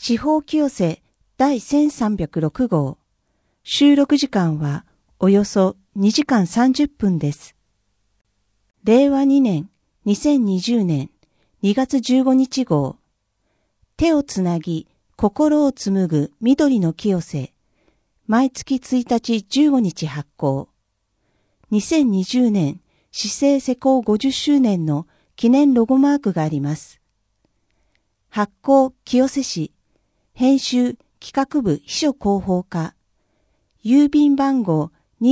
司法清瀬第1306号。収録時間はおよそ2時間30分です。令和2年2020年2月15日号。手をつなぎ心を紡ぐ緑の清瀬。毎月1日15日発行。2020年市政施行50周年の記念ロゴマークがあります。発行清瀬市。編集企画部秘書広報課。郵便番号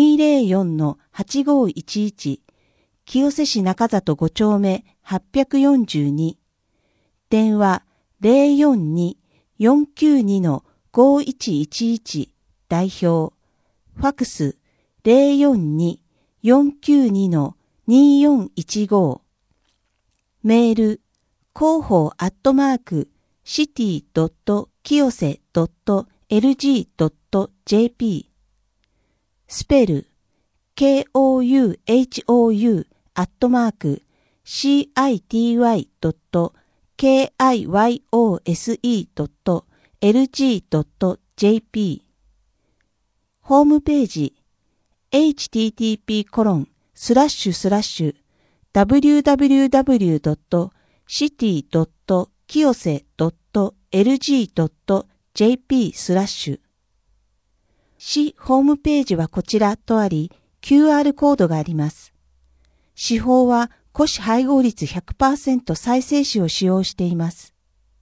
204-8511 清瀬市中里5丁目842。電話 042-492-5111 代表。ファクス 042-492-2415。メール広報@city.kiyose.lg.jp スペル kouou@city.kiyose.lg.jp ホームページ http://www.city.kiyose.lg.jp 市ホームページはこちらとあり、QR コードがあります。市法は古紙配合率 100% 再生紙を使用しています。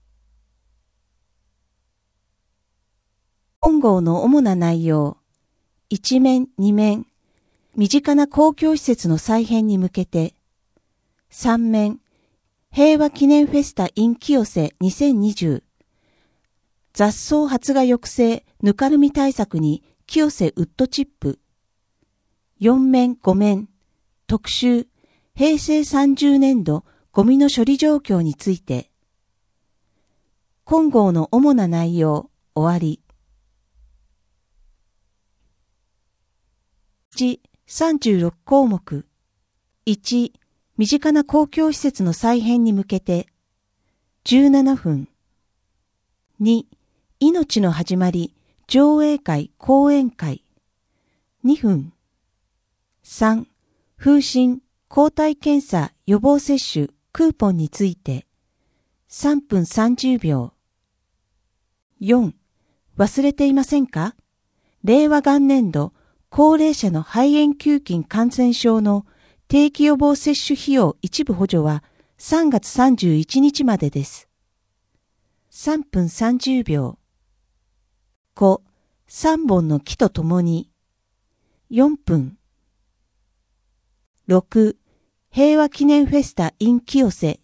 本号の主な内容。1面、2面。身近な公共施設の再編に向けて。3面。平和記念フェスタ in 清瀬2020。雑草発芽抑制ぬかるみ対策に清瀬ウッドチップ。4面5面特集平成30年度ゴミの処理状況について。今号の主な内容終わり。1、36項目。1、身近な公共施設の再編に向けて。17分。2、命の始まり、上映会、講演会。2分。3、風疹、抗体検査、予防接種、クーポンについて。3分30秒。4、忘れていませんか？令和元年度、高齢者の肺炎球菌感染症の定期予防接種費用一部補助は3月31日までです。3分30秒。5、3本の木とともに。4分。6、平和記念フェスタ in 清瀬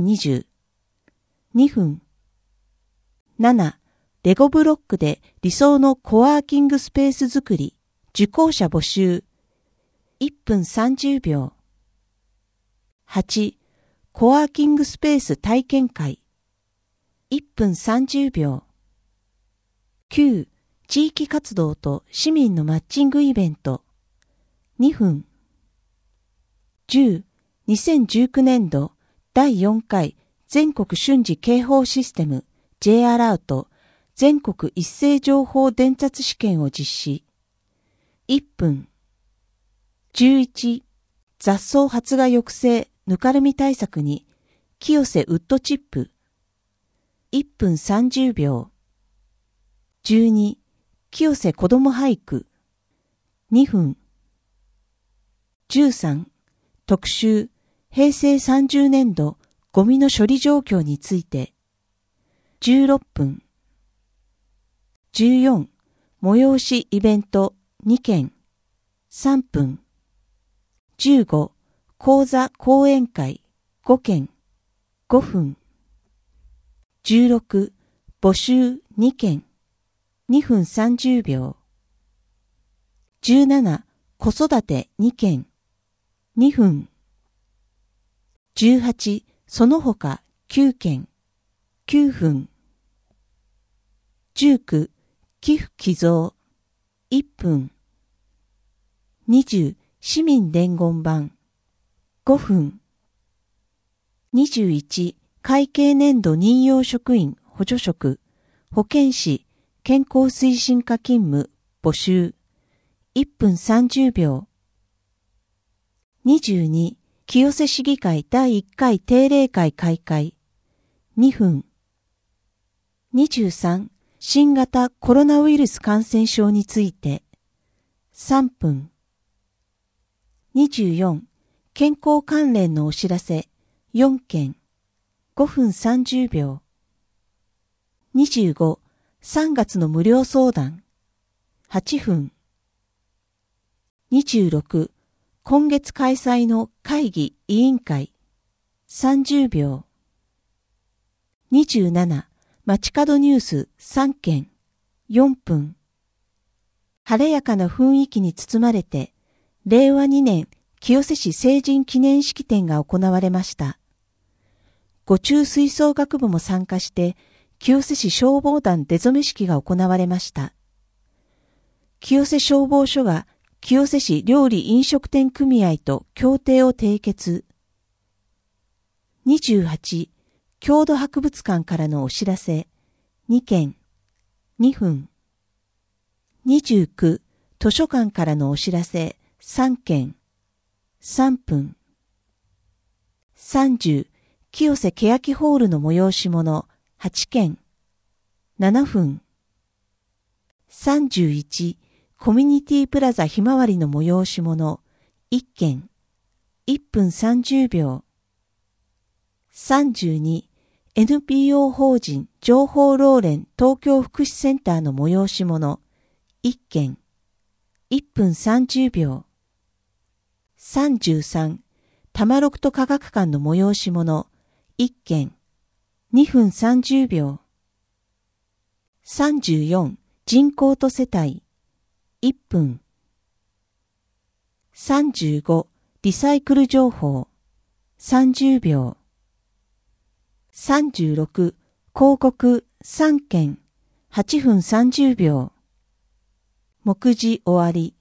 2020。2分。7、レゴブロックで理想のコワーキングスペース作り、受講者募集。1分30秒。8、コワーキングスペース体験会。1分30秒。9、地域活動と市民のマッチングイベント。2分。10、2019年度第4回全国瞬時警報システム J アラート全国一斉情報伝達試験を実施。1分。11、雑草発芽抑制ぬかるみ対策に清瀬ウッドチップ。1分30秒。12、清瀬子ども俳句。2分。13、特集平成30年度ゴミの処理状況について。16分。14、催しイベント2件。3分。15、講座講演会5件。5分。16、募集2件。2分30秒。17、子育て2件。2分。18、その他9件。9分。19、寄付寄贈。1分。20、市民伝言板。5分。21、会計年度任用職員補助職保健師、健康推進課勤務、募集。1分30秒。22、清瀬市議会第1回定例会開会。2分。23、新型コロナウイルス感染症について。3分。24、健康関連のお知らせ。4件。5分30秒。25、3月の無料相談。8分。26、今月開催の会議委員会。30秒。27、街角ニュース3件。4分。晴れやかな雰囲気に包まれて、令和2年清瀬市成人記念式典が行われました。五中吹奏楽部も参加して、清瀬市消防団出初め式が行われました。清瀬消防署が清瀬市料理飲食店組合と協定を締結。28、郷土博物館からのお知らせ。2件。2分。29、図書館からのお知らせ。3件。3分。30、清瀬欅ホールの催し物。8件。7分。31、コミュニティプラザひまわりの催し物。1件。1分30秒。32、NPO 法人情報老連東京福祉センターの催し物。1件。1分30秒。33、多摩六都科学館の催し物。1件。2分30秒。34、人口と世帯。1分。35、リサイクル情報。30秒。36、広告3件。8分30秒。目次終わり。